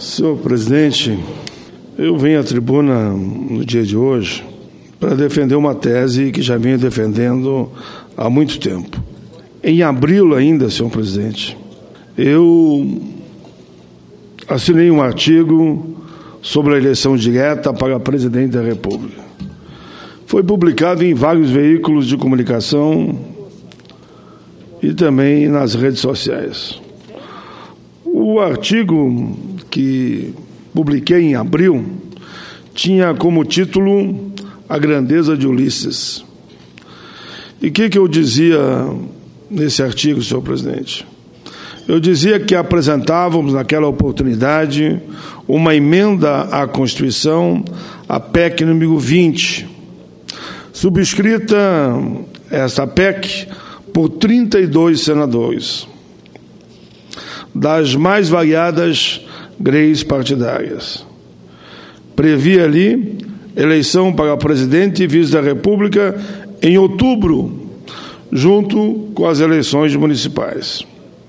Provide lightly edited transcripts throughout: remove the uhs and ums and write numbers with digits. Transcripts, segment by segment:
Senhor presidente, eu venho à tribuna no dia de hoje para defender uma tese que já venho defendendo há muito tempo. Em abril ainda, senhor presidente, eu assinei um artigo sobre a eleição direta para presidente da República. Foi publicado em vários veículos de comunicação e também nas redes sociais. O artigo que publiquei em abril tinha como título A Grandeza de Ulisses. E o que eu dizia nesse artigo, senhor presidente? Eu dizia que apresentávamos naquela oportunidade uma emenda à Constituição, a PEC número 20, subscrita essa PEC por 32 senadores, das mais variadas greis partidárias. Previa ali eleição para presidente e vice da República em outubro, junto com as eleições municipais.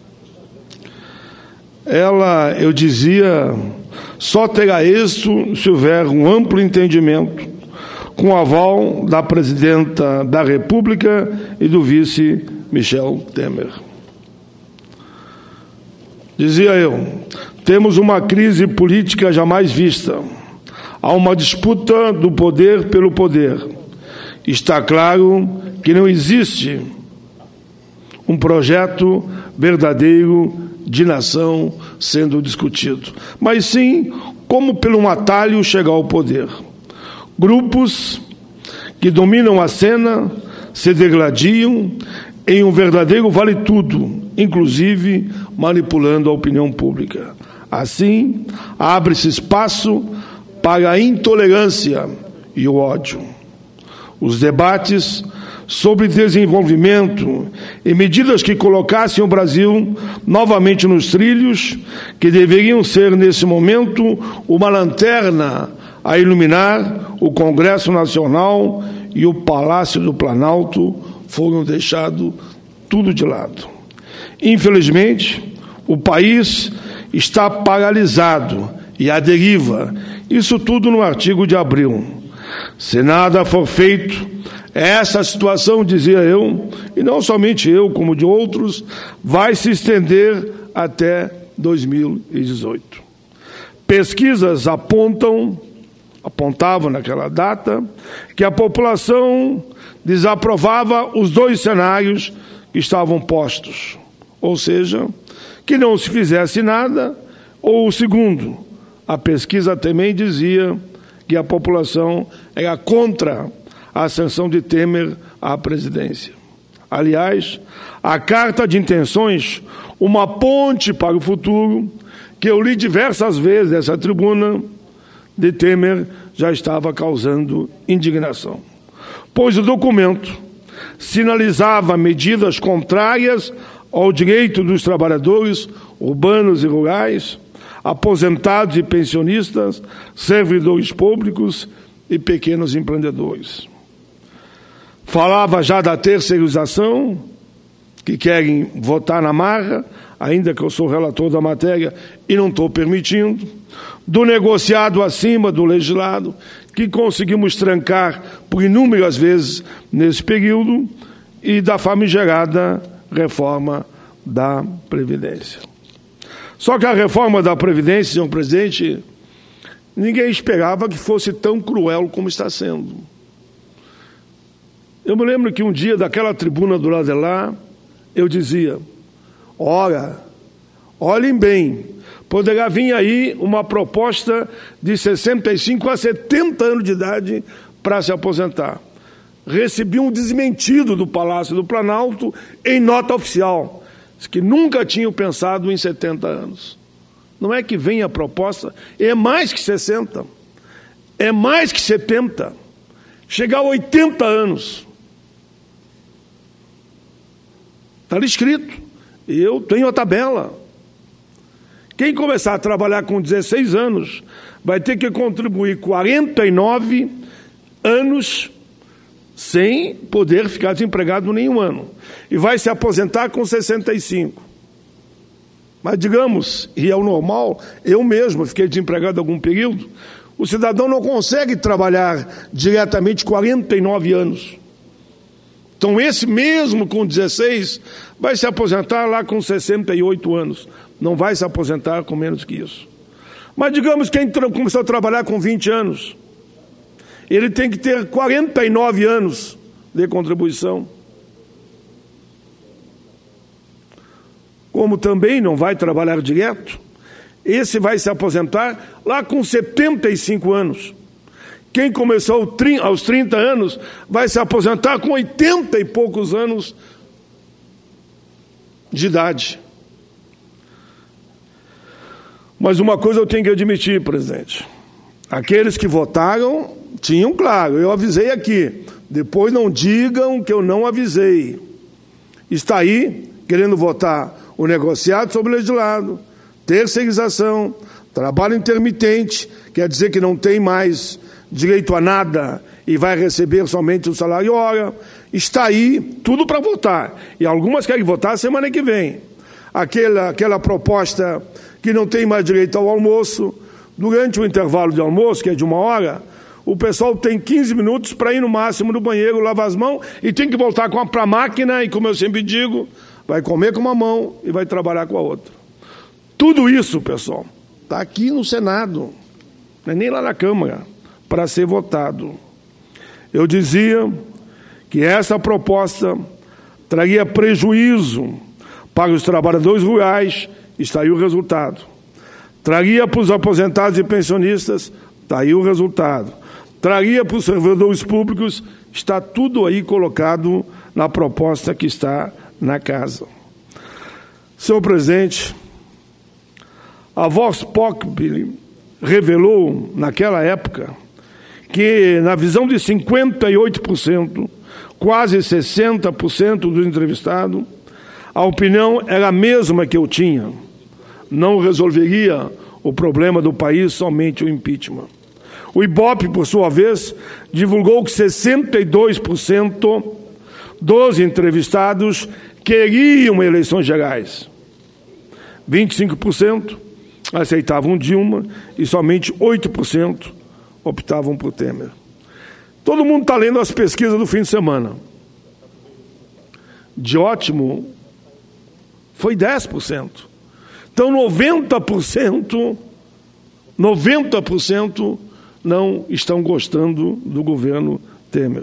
Ela, eu dizia, só terá êxito se houver um amplo entendimento com o aval da presidenta da República e do vice Michel Temer. Dizia eu, temos uma crise política jamais vista. Há uma disputa do poder pelo poder. Está claro que não existe um projeto verdadeiro de nação sendo discutido, mas sim como pelo um atalho chegar ao poder. Grupos que dominam a cena se degladiam em um verdadeiro vale-tudo, inclusive manipulando a opinião pública. Assim, abre-se espaço para a intolerância e o ódio. Os debates sobre desenvolvimento e medidas que colocassem o Brasil novamente nos trilhos, que deveriam ser, nesse momento, uma lanterna a iluminar o Congresso Nacional e o Palácio do Planalto, foram deixados tudo de lado. Infelizmente, o país está paralisado e à deriva. Isso tudo no artigo de abril. Se nada for feito, essa situação, dizia eu, e não somente eu, como de outros, vai se estender até 2018. Pesquisas apontavam naquela data que a população desaprovava os dois cenários que estavam postos, ou seja, que não se fizesse nada, ou o segundo, a pesquisa também dizia que a população era contra a ascensão de Temer à presidência. Aliás, a carta de intenções, uma ponte para o futuro, que eu li diversas vezes nessa tribuna, de Temer, já estava causando indignação, pois o documento sinalizava medidas contrárias ao direito dos trabalhadores urbanos e rurais, aposentados e pensionistas, servidores públicos e pequenos empreendedores. Falava já da terceirização, que querem votar na marra, ainda que eu sou relator da matéria e não estou permitindo, do negociado acima do legislado, que conseguimos trancar por inúmeras vezes nesse período, e da famigerada reforma da Previdência. Só que a reforma da Previdência, senhor presidente, ninguém esperava que fosse tão cruel como está sendo. Eu me lembro que um dia, daquela tribuna do lado de lá, eu dizia, ora, olhem bem, poderá vir aí uma proposta de 65 a 70 anos de idade para se aposentar. Recebi um desmentido do Palácio do Planalto em nota oficial, que nunca tinham pensado em 70 anos. Não é que vem a proposta, é mais que 60, é mais que 70, chegar a 80 anos. Está ali escrito, eu tenho a tabela. Quem começar a trabalhar com 16 anos vai ter que contribuir 49 anos sem poder ficar desempregado nenhum ano. E vai se aposentar com 65. Mas digamos, e é o normal, eu mesmo fiquei desempregado algum período, o cidadão não consegue trabalhar diretamente 49 anos. Então esse mesmo com 16 vai se aposentar lá com 68 anos. Não vai se aposentar com menos que isso. Mas digamos que quem começou a trabalhar com 20 anos, ele tem que ter 49 anos de contribuição. Como também não vai trabalhar direto, esse vai se aposentar lá com 75 anos. Quem começou aos 30 anos vai se aposentar com 80 e poucos anos de idade. Mas uma coisa eu tenho que admitir, presidente. Aqueles que votaram tinham claro, eu avisei aqui. Depois não digam que eu não avisei. Está aí querendo votar o negociado sobre o legislado, terceirização, trabalho intermitente, quer dizer que não tem mais direito a nada e vai receber somente o salário hora. Está aí tudo para votar. E algumas querem votar semana que vem. Aquela proposta que não tem mais direito ao almoço, durante o intervalo de almoço, que é de 1 hora, o pessoal tem 15 minutos para ir no máximo no banheiro, lavar as mãos, e tem que voltar para a máquina, e como eu sempre digo, vai comer com uma mão e vai trabalhar com a outra. Tudo isso, pessoal, está aqui no Senado, não é nem lá na Câmara, para ser votado. Eu dizia que essa proposta traria prejuízo para os trabalhadores rurais, está aí o resultado. Traria para os aposentados e pensionistas, está aí o resultado. Traria para os servidores públicos, está tudo aí colocado na proposta que está na casa. Senhor presidente, a Vox Populi revelou, naquela época, que na visão de 58%, quase 60% dos entrevistados, a opinião era a mesma que eu tinha. Não resolveria o problema do país somente o impeachment. O Ibope, por sua vez, divulgou que 62% dos entrevistados queriam eleições gerais. 25% aceitavam Dilma e somente 8% optavam por Temer. Todo mundo está lendo as pesquisas do fim de semana. De ótimo, foi 10%. Então 90% não estão gostando do governo Temer.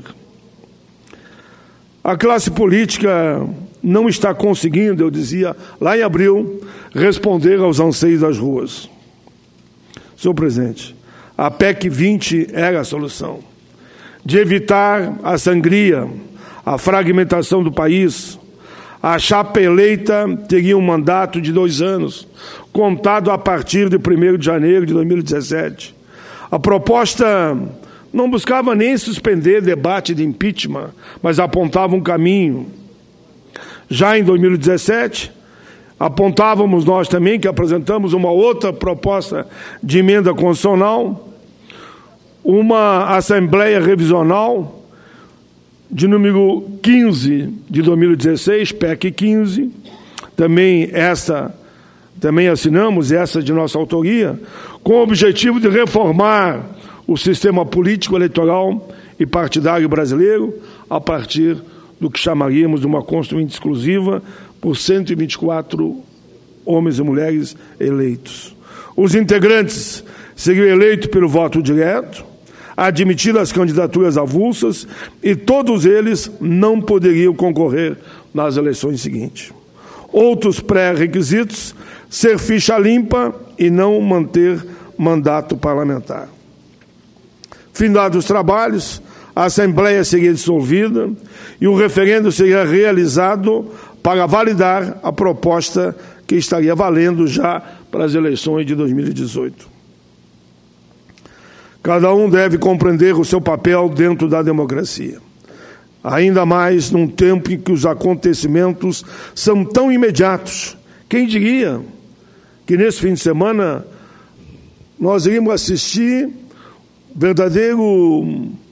A classe política não está conseguindo, eu dizia lá em abril, responder aos anseios das ruas. Senhor presidente, a PEC 20 era a solução. De evitar a sangria, a fragmentação do país. A chapa eleita teria um mandato de 2 anos, contado a partir de 1º de janeiro de 2017. A proposta não buscava nem suspender debate de impeachment, mas apontava um caminho. Já em 2017, apontávamos nós também que apresentamos uma outra proposta de emenda constitucional, uma Assembleia Revisional, de número 15 de 2016, PEC 15, também assinamos, essa de nossa autoria, com o objetivo de reformar o sistema político, eleitoral e partidário brasileiro a partir do que chamaríamos de uma Constituinte exclusiva por 124 homens e mulheres eleitos. Os integrantes seriam eleitos pelo voto direto, admitidas as candidaturas avulsas, e todos eles não poderiam concorrer nas eleições seguintes. Outros pré-requisitos: ser ficha limpa e não manter mandato parlamentar. Findados os trabalhos, a Assembleia seria dissolvida e o referendo seria realizado para validar a proposta que estaria valendo já para as eleições de 2018. Cada um deve compreender o seu papel dentro da democracia. Ainda mais num tempo em que os acontecimentos são tão imediatos. Quem diria que nesse fim de semana nós iríamos assistir verdadeiro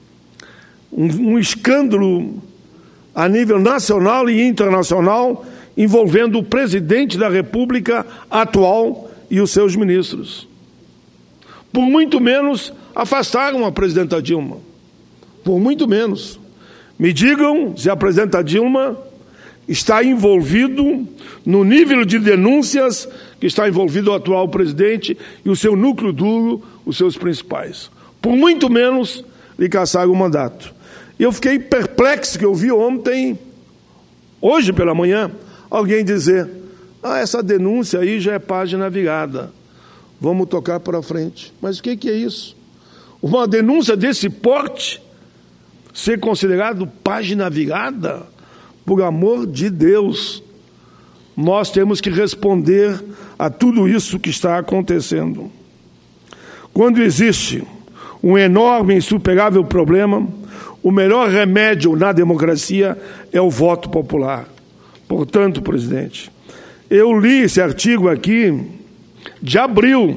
um escândalo a nível nacional e internacional envolvendo o presidente da República atual e os seus ministros. Por muito menos afastaram a presidenta Dilma. Por muito menos. Me digam se a presidenta Dilma está envolvido no nível de denúncias que está envolvido o atual presidente e o seu núcleo duro, os seus principais. Por muito menos lhe cassaram o mandato. E eu fiquei perplexo que eu vi ontem, hoje pela manhã, alguém dizer: essa denúncia aí já é página virada, vamos tocar para frente. Mas o que é isso? Uma denúncia desse porte ser considerado página virada? Por amor de Deus, nós temos que responder a tudo isso que está acontecendo. Quando existe um enorme e insuperável problema, o melhor remédio na democracia é o voto popular. Portanto, presidente, eu li esse artigo aqui de abril,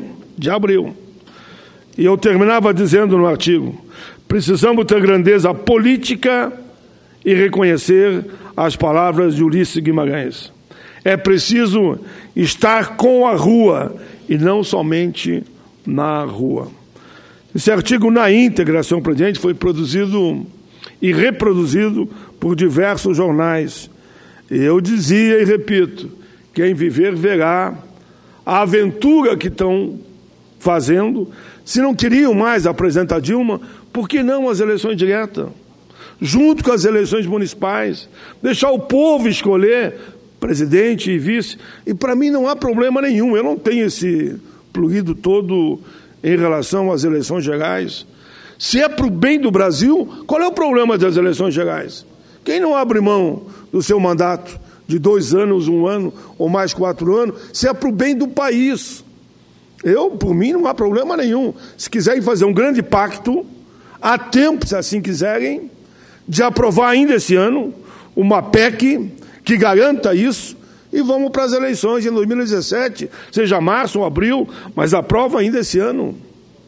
e eu terminava dizendo no artigo: precisamos ter grandeza política e reconhecer as palavras de Ulisses Guimarães. É preciso estar com a rua e não somente na rua. Esse artigo na íntegra, senhor presidente, foi produzido e reproduzido por diversos jornais. Eu dizia e repito: quem viver verá a aventura que estão fazendo. Se não queriam mais a presidenta Dilma, por que não as eleições diretas? Junto com as eleições municipais, deixar o povo escolher presidente e vice. E para mim não há problema nenhum, eu não tenho esse fluido todo em relação às eleições gerais. Se é para o bem do Brasil, qual é o problema das eleições gerais? Quem não abre mão do seu mandato de 2 anos, 1 ano ou mais 4 anos, se é para o bem do país? Por mim, não há problema nenhum. Se quiserem fazer um grande pacto, há tempo, se assim quiserem, de aprovar ainda esse ano uma PEC que garanta isso, e vamos para as eleições em 2017, seja março ou abril, mas aprova ainda esse ano.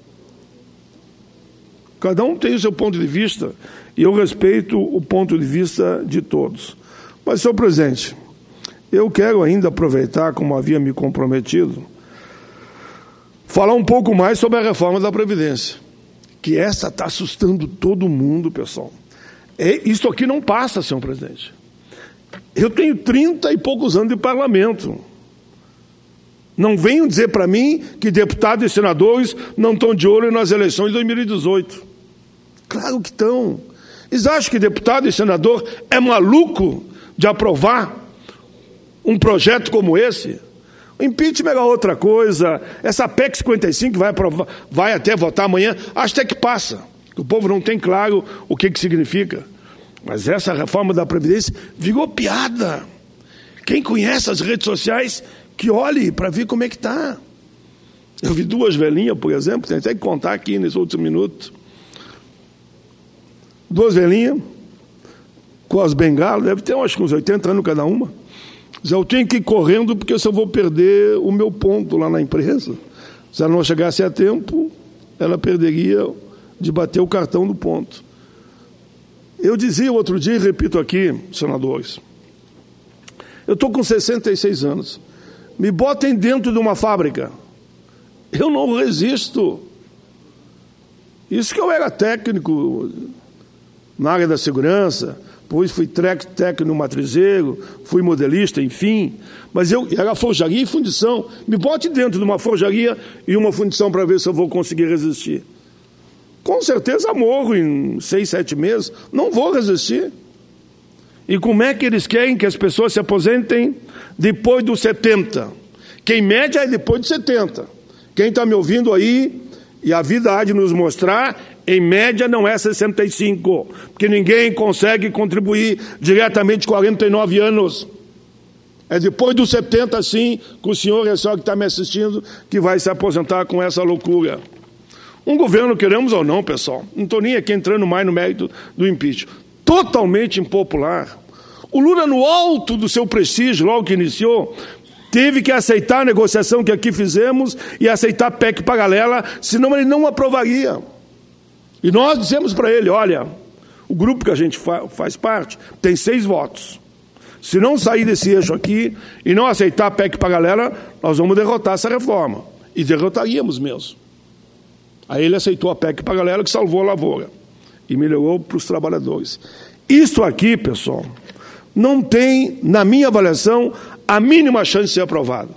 Cada um tem o seu ponto de vista, e eu respeito o ponto de vista de todos. Mas, senhor presidente, eu quero ainda aproveitar, como havia me comprometido, falar um pouco mais sobre a reforma da Previdência, que essa está assustando todo mundo, pessoal. Isso aqui não passa, senhor presidente. Eu tenho 30 e poucos anos de parlamento. Não venham dizer para mim que deputados e senadores não estão de olho nas eleições de 2018. Claro que estão. Eles acham que deputado e senador é maluco de aprovar um projeto como esse? O impeachment é outra coisa. Essa PEC 55 vai até votar amanhã, acho até que passa. O povo não tem claro o que significa. Mas essa reforma da Previdência virou piada. Quem conhece as redes sociais, que olhe para ver como é que está. Eu vi 2 velhinhas, por exemplo, tem até que contar aqui nesse último minuto. 2 velhinhas, com as bengalas, deve ter uns 80 anos cada uma. Eu tenho que ir correndo porque se eu vou perder o meu ponto lá na empresa. Se ela não chegasse a tempo, ela perderia de bater o cartão do ponto. Eu dizia outro dia, e repito aqui, senadores, eu estou com 66 anos, me botem dentro de uma fábrica, eu não resisto. Isso que eu era técnico na área da segurança, depois fui técnico no matrizeiro, fui modelista, enfim, mas eu era forjaria e fundição. Me bote dentro de uma forjaria e uma fundição para ver se eu vou conseguir resistir. Com certeza morro em 6, 7 meses, não vou resistir. E como é que eles querem que as pessoas se aposentem depois dos 70? Que em média é depois de 70. Quem está me ouvindo aí, e a vida há de nos mostrar, em média não é 65, porque ninguém consegue contribuir diretamente com 49 anos. É depois dos 70, sim, que o senhor e a senhora que está me assistindo, que vai se aposentar com essa loucura. Um governo, queremos ou não, pessoal, não estou nem aqui entrando mais no mérito do impeachment, totalmente impopular. O Lula, no alto do seu prestígio, logo que iniciou, teve que aceitar a negociação que aqui fizemos e aceitar a PEC paralela, senão ele não aprovaria. E nós dissemos para ele: olha, o grupo que a gente faz parte tem 6 votos. Se não sair desse eixo aqui e não aceitar a PEC para a galera, nós vamos derrotar essa reforma. E derrotaríamos mesmo. Aí ele aceitou a PEC para a galera, que salvou a lavoura e melhorou para os trabalhadores. Isso aqui, pessoal, não tem, na minha avaliação, a mínima chance de ser aprovado.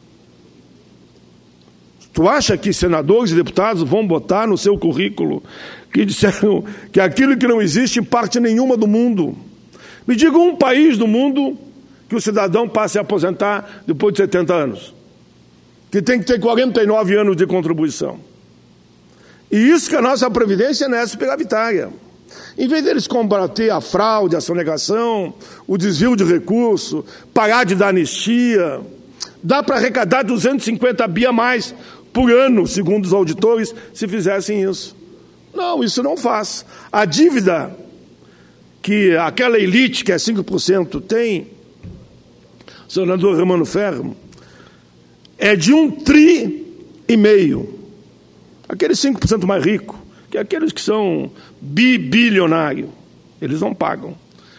Tu acha que senadores e deputados vão botar no seu currículo que disseram que aquilo que não existe em parte nenhuma do mundo? Me diga um país do mundo que o cidadão passe a aposentar depois de 70 anos, que tem que ter 49 anos de contribuição. E isso que a nossa Previdência não é superavitária. Em vez deles combater a fraude, a sonegação, o desvio de recurso, parar de dar anistia, dá para arrecadar 250 bi a mais por ano, segundo os auditores, se fizessem isso. Não, isso não faz. A dívida que aquela elite, que é 5%, tem, o senador Romano Ferro, é de 1,5 tri. Aqueles 5% mais ricos, que é aqueles que são bilionários, eles não pagam.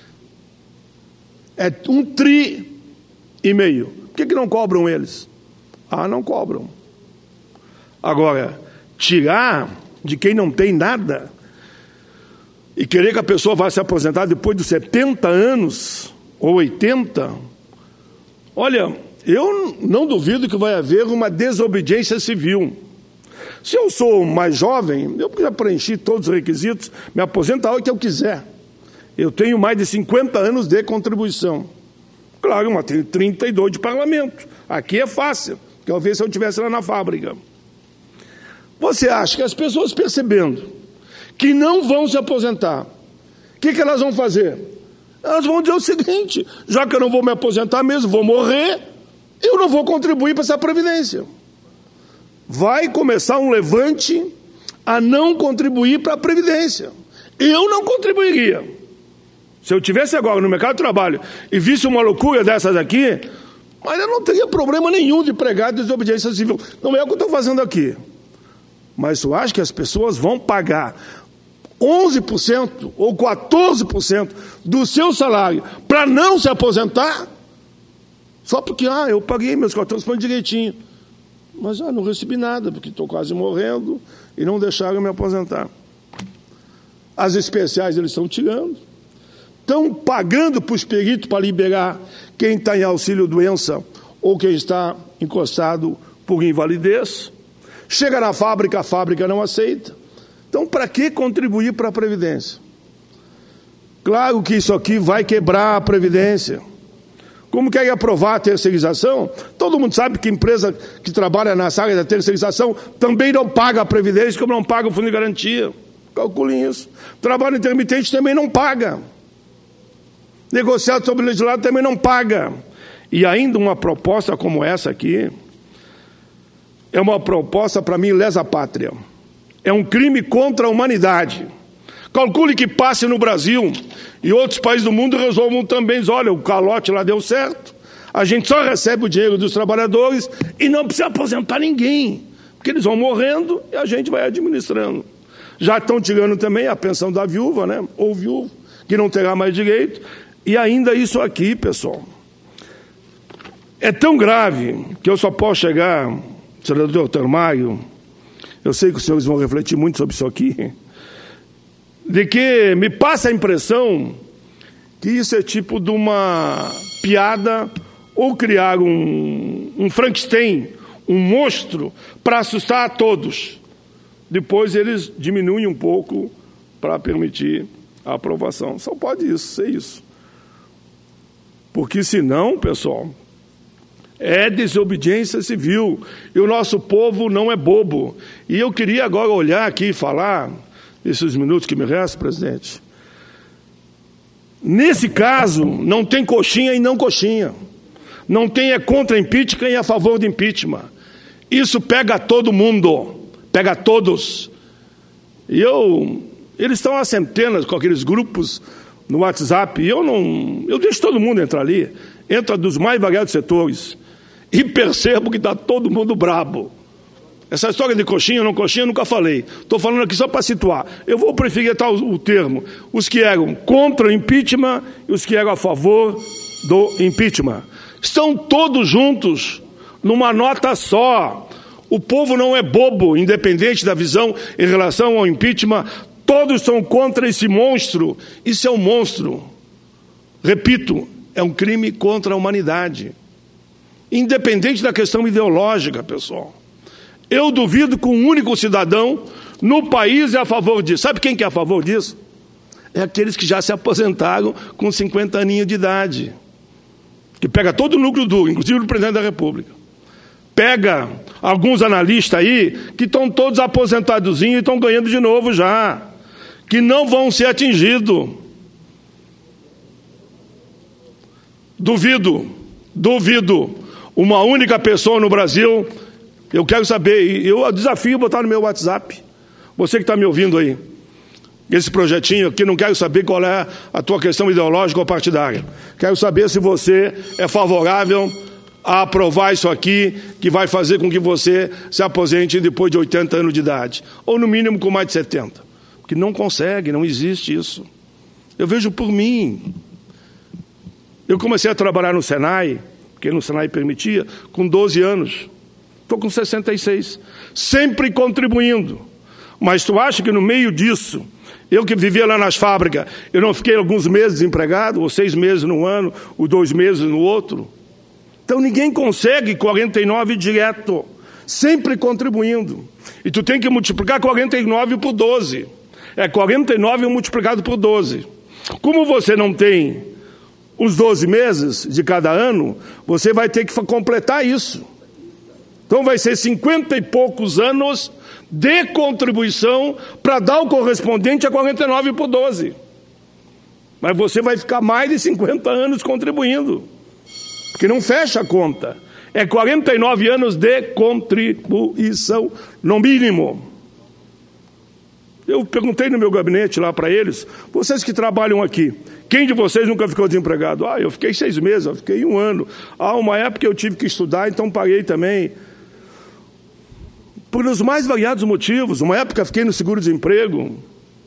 É 1,5 tri. Por que não cobram eles? Ah, não cobram. Agora, tirar de quem não tem nada e querer que a pessoa vá se aposentar depois dos 70 anos ou 80, olha, eu não duvido que vai haver uma desobediência civil. Se eu sou mais jovem, eu já preenchi todos os requisitos, me aposento a hora que eu quiser. Eu tenho mais de 50 anos de contribuição. Claro, mas tenho 32 de parlamento. Aqui é fácil, que eu ver se eu estivesse lá na fábrica. Você acha que as pessoas percebendo que não vão se aposentar, o que elas vão fazer? Elas vão dizer o seguinte: já que eu não vou me aposentar mesmo, vou morrer, eu não vou contribuir para essa previdência. Vai começar um levante a não contribuir para a previdência. Eu não contribuiria. Se eu estivesse agora no mercado de trabalho e visse uma loucura dessas aqui, mas eu não teria problema nenhum de pregar desobediência civil. Não é o que eu estou fazendo aqui. Mas eu acho que as pessoas vão pagar 11% ou 14% do seu salário para não se aposentar, só porque, eu paguei meus 14% direitinho. Mas não recebi nada, porque estou quase morrendo e não deixaram me aposentar. As especiais eles estão tirando, estão pagando para os peritos para liberar quem está em auxílio-doença ou quem está encostado por invalidez. Chega na fábrica, a fábrica não aceita. Então, para que contribuir para a Previdência? Claro que isso aqui vai quebrar a Previdência. Como quer aprovar a terceirização? Todo mundo sabe que empresa que trabalha nessa área da terceirização também não paga a Previdência, como não paga o Fundo de Garantia. Calculem isso. Trabalho intermitente também não paga. Negociado sobre o legislado também não paga. E ainda uma proposta como essa aqui é uma proposta, para mim, lesa pátria. É um crime contra a humanidade. Calcule que passe no Brasil e outros países do mundo resolvam também. Olha, o calote lá deu certo, a gente só recebe o dinheiro dos trabalhadores e não precisa aposentar ninguém, porque eles vão morrendo e a gente vai administrando. Já estão tirando também a pensão da viúva, né? Ou viúvo, que não terá mais direito. E ainda isso aqui, pessoal, é tão grave que eu só posso chegar, senador Termário, eu sei que os senhores vão refletir muito sobre isso aqui, de que me passa a impressão que isso é tipo de uma piada ou criar um Frankenstein, um monstro, para assustar a todos. Depois eles diminuem um pouco para permitir a aprovação. Só pode isso, ser isso. Porque senão, pessoal, é desobediência civil. E o nosso povo não é bobo. E eu queria agora olhar aqui e falar, esses minutos que me restam, presidente. Nesse caso, não tem coxinha e não coxinha. Não tem contra impeachment e a favor de impeachment. Isso pega todo mundo, pega todos. E eles estão há centenas com aqueles grupos no WhatsApp, e eu deixo todo mundo entrar ali, entra dos mais variados setores, e percebo que está todo mundo brabo. Essa história de coxinha ou não coxinha eu nunca falei. Estou falando aqui só para situar. Eu vou preferir o termo. Os que eram contra o impeachment e os que eram a favor do impeachment. Estão todos juntos numa nota só. O povo não é bobo, independente da visão em relação ao impeachment. Todos são contra esse monstro. Isso é um monstro. Repito, é um crime contra a humanidade. Independente da questão ideológica, pessoal. Eu duvido que um único cidadão no país é a favor disso. Sabe quem que é a favor disso? É aqueles que já se aposentaram com 50 aninhos de idade. Que pega todo o núcleo duro, inclusive o presidente da República. Pega alguns analistas aí que estão todos aposentadozinhos e estão ganhando de novo já. Que não vão ser atingidos. Duvido uma única pessoa no Brasil. Eu quero saber, eu desafio botar no meu WhatsApp. Você que está me ouvindo aí. Esse projetinho aqui, não quero saber qual é a tua questão ideológica ou partidária. Quero saber se você é favorável a aprovar isso aqui, que vai fazer com que você se aposente depois de 80 anos de idade. Ou no mínimo com mais de 70. Porque não consegue, não existe isso. Eu vejo por mim. Eu comecei a trabalhar no Senai, porque no Senai permitia, com 12 anos. Estou com 66. Sempre contribuindo. Mas tu acha que no meio disso, eu que vivia lá nas fábricas, eu não fiquei alguns meses desempregado, ou 6 meses num ano, ou 2 meses no outro? Então ninguém consegue 49 direto, sempre contribuindo. E tu tem que multiplicar 49 por 12. É 49 multiplicado por 12. Como você não tem os 12 meses de cada ano, você vai ter que completar isso. Então vai ser 50 e poucos anos de contribuição para dar o correspondente a 49 por 12. Mas você vai ficar mais de 50 anos contribuindo. Porque não fecha a conta. É 49 anos de contribuição, no mínimo. Eu perguntei no meu gabinete lá para eles, vocês que trabalham aqui, quem de vocês nunca ficou desempregado? Eu fiquei 6 meses, eu fiquei 1 ano. Uma época eu tive que estudar, então paguei também. Por os mais variados motivos. Uma época fiquei no seguro-desemprego.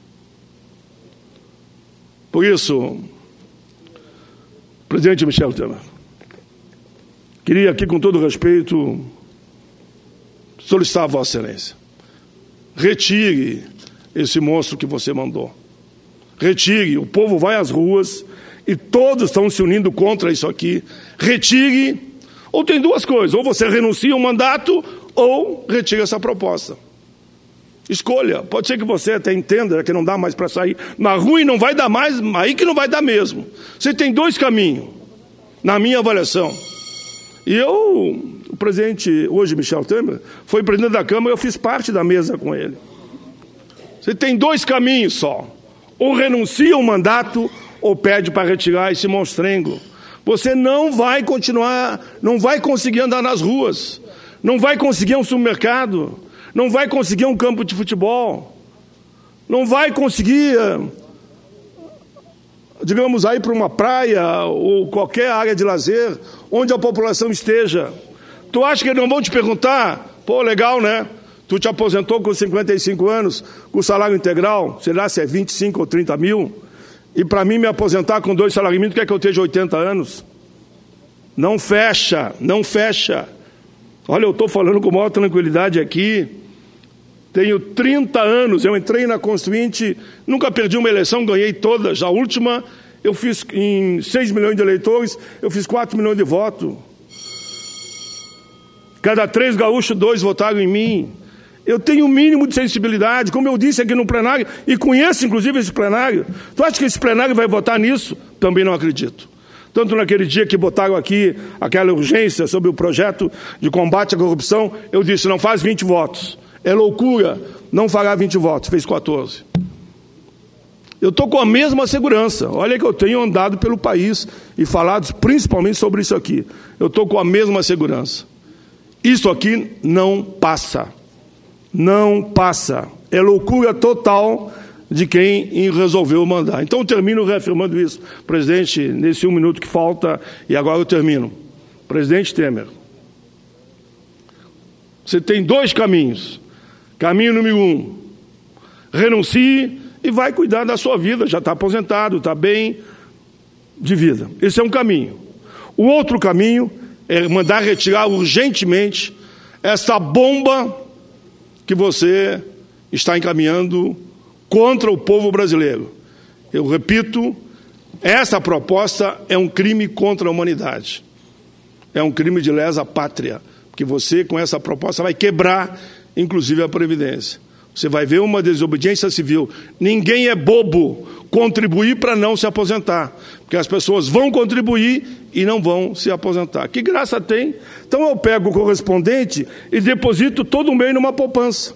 Por isso, presidente Michel Temer, queria aqui, com todo respeito, solicitar a Vossa Excelência. Retire esse monstro que você mandou. Retire. O povo vai às ruas e todos estão se unindo contra isso aqui. Retire. Ou tem duas coisas. Ou você renuncia ao mandato ou retira essa proposta. Escolha. Pode ser que você até entenda que não dá mais para sair na rua e não vai dar mais, aí que não vai dar mesmo. Você tem 2 caminhos, na minha avaliação. E o presidente, hoje Michel Temer, foi presidente da Câmara, eu fiz parte da mesa com ele. Você tem 2 caminhos só. Ou renuncia ao mandato, ou pede para retirar esse monstrengo. Você não vai continuar, não vai conseguir andar nas ruas, não vai conseguir um supermercado, não vai conseguir um campo de futebol, não vai conseguir, digamos, ir para uma praia ou qualquer área de lazer onde a população esteja. Tu acha que eles não vão te perguntar, pô, legal, né? Tu te aposentou com 55 anos, com salário integral, sei lá se é 25 ou 30 mil, e para mim me aposentar com 2 salários mínimos, quer que eu esteja 80 anos? Não fecha, não fecha. Olha, eu estou falando com maior tranquilidade aqui, tenho 30 anos, eu entrei na Constituinte, nunca perdi uma eleição, ganhei todas. A última, eu fiz em 6 milhões de eleitores, eu fiz 4 milhões de votos. Cada 3 gaúchos, 2 votaram em mim. Eu tenho o mínimo de sensibilidade, como eu disse aqui no plenário, e conheço inclusive esse plenário. Tu acha que esse plenário vai votar nisso? Também não acredito. Tanto naquele dia que botaram aqui aquela urgência sobre o projeto de combate à corrupção, eu disse, não faz 20 votos. É loucura, não fará 20 votos, fez 14. Eu estou com a mesma segurança. Olha que eu tenho andado pelo país e falado principalmente sobre isso aqui. Eu estou com a mesma segurança. Isso aqui não passa. Não passa. É loucura total de quem resolveu mandar. Então eu termino reafirmando isso. Presidente, nesse 1 minuto que falta, e agora eu termino. Presidente Temer, você tem 2 caminhos. Caminho número 1, renuncie e vai cuidar da sua vida. Já está aposentado, está bem de vida. Esse é um caminho. O outro caminho é mandar retirar urgentemente essa bomba que você está encaminhando contra o povo brasileiro. Eu repito, essa proposta é um crime contra a humanidade. É um crime de lesa pátria, porque você, com essa proposta, vai quebrar, inclusive, a Previdência. Você vai ver uma desobediência civil. Ninguém é bobo contribuir para não se aposentar, porque as pessoas vão contribuir e não vão se aposentar. Que graça tem? Então eu pego o correspondente e deposito todo mês numa poupança.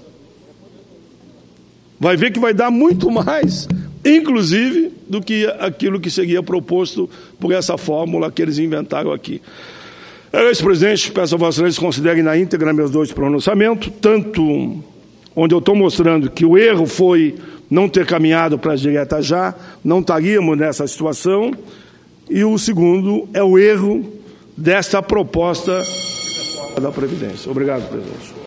Vai ver que vai dar muito mais, inclusive, do que aquilo que seria proposto por essa fórmula que eles inventaram aqui. Senhor presidente, peço a Vossa Excelência que considerem na íntegra meus dois pronunciamentos, tanto onde eu estou mostrando que o erro foi não ter caminhado para as diretas já, não estaríamos nessa situação, e o segundo é o erro dessa proposta da Previdência. Obrigado, presidente.